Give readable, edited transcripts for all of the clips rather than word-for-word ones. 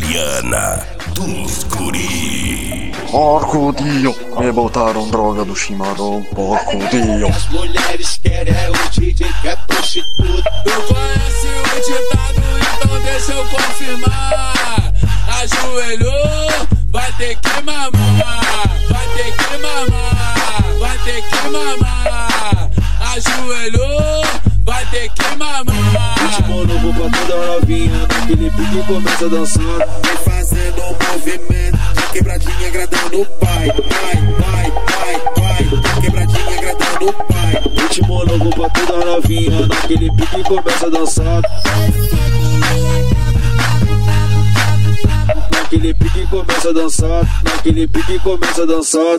Viana dos Guri. Porco-dio, me botaram droga do chimarrão, porco-dio. As mulheres querem o DJ que é prostituta. Tu conhece o ditado, então deixa eu confirmar. Ajoelhou, vai ter que mamar. Vai ter que mamar, vai ter que mamar. Ajoelhou, vai ter que mamar. Ritmo novo pra toda novinha, naquele pique começa a dançar. Vem fazendo um movimento, de quebradinha agradando o pai. Vai, vai, vai, vai, quebradinha agradando o pai. Ritmo novo pra toda novinha, naquele pique começa a dançar. Naquele pique começa a dançar, naquele pique começa a dançar.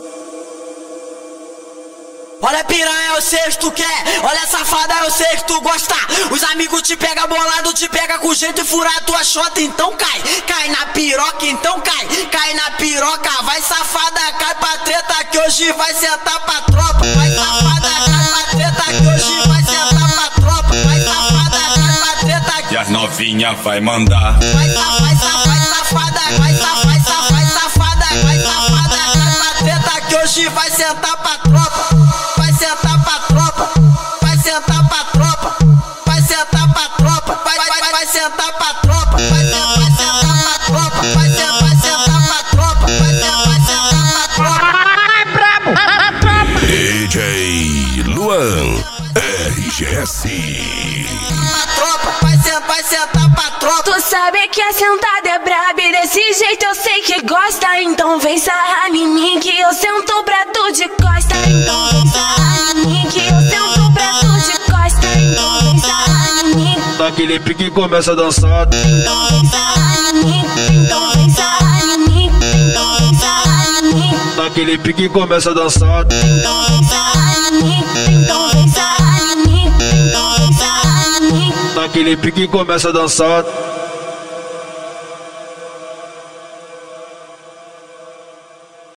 Olha piranha, eu sei que tu quer. Olha safada, eu sei que tu gosta. Os amigos te pega bolado, te pega com jeito e fura a tua xota. Então cai, cai na piroca, então cai. Cai na piroca, vai safada, cai pra treta que hoje vai sentar pra tropa. Vai safada, cai pra treta que hoje vai sentar pra tropa. Vai safada, cai pra treta que... E as novinha vai mandar. Vai safada, vai safada, cai pra treta que hoje vai sentar pra tropa. Vai sentar pra tropa, vai sentar pra tropa, vai sentar pra tropa, vai sentar pra tropa, vai sentar pra tropa, vai sentar pra tropa, vai sentar pra tropa. Ai, brabo, DJ Luan RGS. Pra tropa, vai sentar pra tropa. tu sabe que a sentada é braba e desse jeito eu sei que gosta. Então vem sarrar em mim que eu sento pra tu de costa. Então vem sarrar em mim que eu sento pra tu de costa. Então vem sarrar em mim. Naquele pique começa a dançar. Então vem sarrar em mim. Então vem sarrar em mim. Então vem sarrar em mim. Naquele pique começa a dançar. Então vem sarrar em mim. Então vem sarrar em mim. Então vem sarrar em mim. Naquele pique começa a dançar.